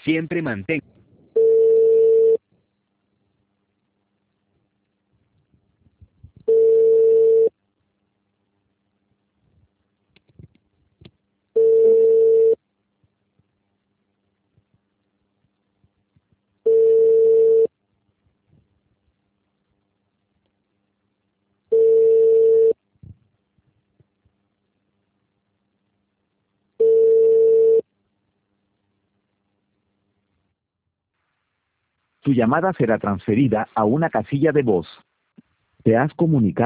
Siempre mantén. Tu llamada será transferida a una casilla de voz. Te has comunicado